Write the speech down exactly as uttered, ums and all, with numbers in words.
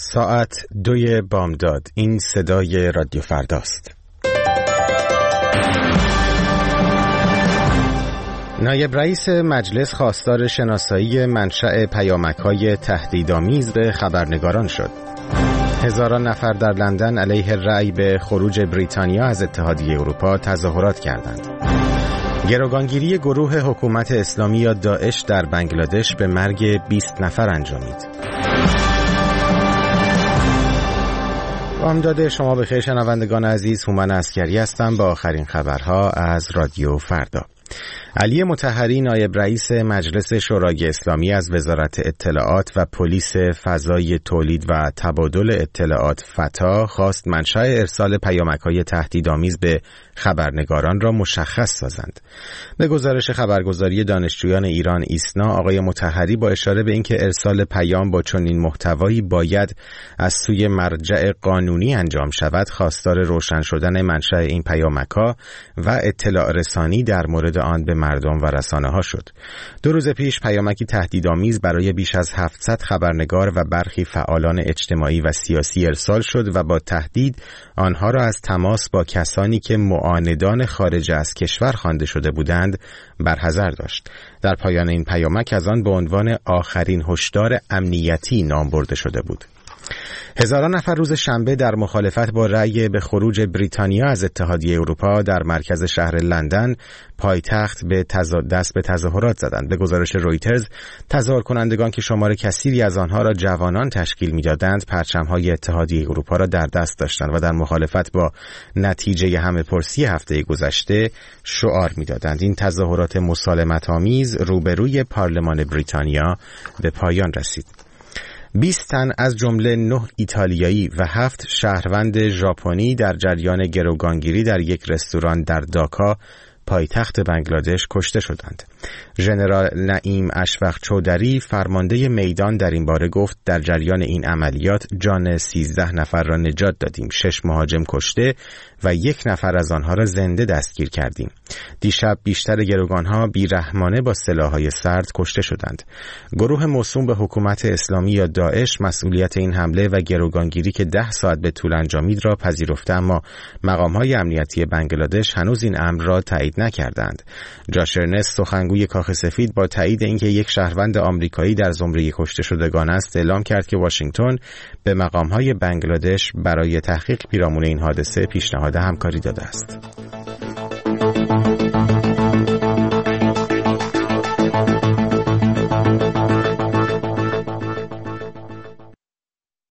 ساعت دوی بامداد. این صدای رادیو فرداست. نایب رئیس مجلس خواستار شناسایی منشأ پیامک‌های تهدیدآمیز به خبرنگاران شد. هزاران نفر در لندن علیه رأی به خروج بریتانیا از اتحادیه اروپا تظاهرات کردند. گروگانگیری گروه حکومت اسلامی یا داعش در بنگلادش به مرگ بیست نفر انجامید. بامداد شما بخیر شنوندگان عزیز، هومن عسکری هستم با آخرین خبرها از رادیو فردا. علی مطهری نایب رئیس مجلس شورای اسلامی از وزارت اطلاعات و پلیس فضای تولید و تبادل اطلاعات فتا خواست منشأ ارسال پیامک‌های تهدیدآمیز به خبرنگاران را مشخص سازند. به گزارش خبرگزاری دانشجویان ایران ایسنا، آقای مطهری با اشاره به اینکه ارسال پیام با چنین محتوایی باید از سوی مرجع قانونی انجام شود، خواستار روشن شدن منشأ این پیامک‌ها و اطلاع رسانی در مورد آن به مردم و رسانه‌ها شد. دو روز پیش پیامکی تهدیدآمیز برای بیش از هفتصد خبرنگار و برخی فعالان اجتماعی و سیاسی ارسال شد و با تهدید آنها را از تماس با کسانی که معاندان خارج از کشور خوانده شده بودند برحذر داشت. در پایان این پیامک از آن به عنوان آخرین هشدار امنیتی نام برده شده بود. هزاران نفر روز شنبه در مخالفت با رأی به خروج بریتانیا از اتحادیه اروپا در مرکز شهر لندن پایتخت به دست به تظاهرات زدند. به گزارش رویترز، تظاهر کنندگان که شمار کثیری از آنها را جوانان تشکیل می‌دادند، پرچم‌های اتحادیه اروپا را در دست داشتند و در مخالفت با نتیجه همه‌پرسی هفته گذشته شعار می‌دادند. این تظاهرات مسالمت‌آمیز روبروی پارلمان بریتانیا به پایان رسید. بیست تن از جمله نه ایتالیایی و هفت شهروند ژاپنی در جریان گروگانگیری در یک رستوران در داکا پایتخت بنگلادش کشته شدند. ژنرال نعیم اشفق چودری فرمانده میدان در این باره گفت در جریان این عملیات جان سیزده نفر را نجات دادیم، شش مهاجم کشته و یک نفر از آنها را زنده دستگیر کردیم. دیشب بیشتر گروگانها بیرحمانه با سلاح‌های سرد کشته شدند. گروه موسوم به حکومت اسلامی یا داعش مسئولیت این حمله و گروگانگیری که ده ساعت به طول انجامید را پذیرفته، اما مقام‌های امنیتی بنگلادش هنوز این امر را تایید نکردند. جاش ارنست، سخنگوی کاخ سفید، با تایید اینکه یک شهروند آمریکایی در زمره کشته شدگان است، اعلام کرد که واشنگتن به مقام‌های بنگلادش برای تحقیق پیرامون این حادثه پیشنهاد همکاری داده است.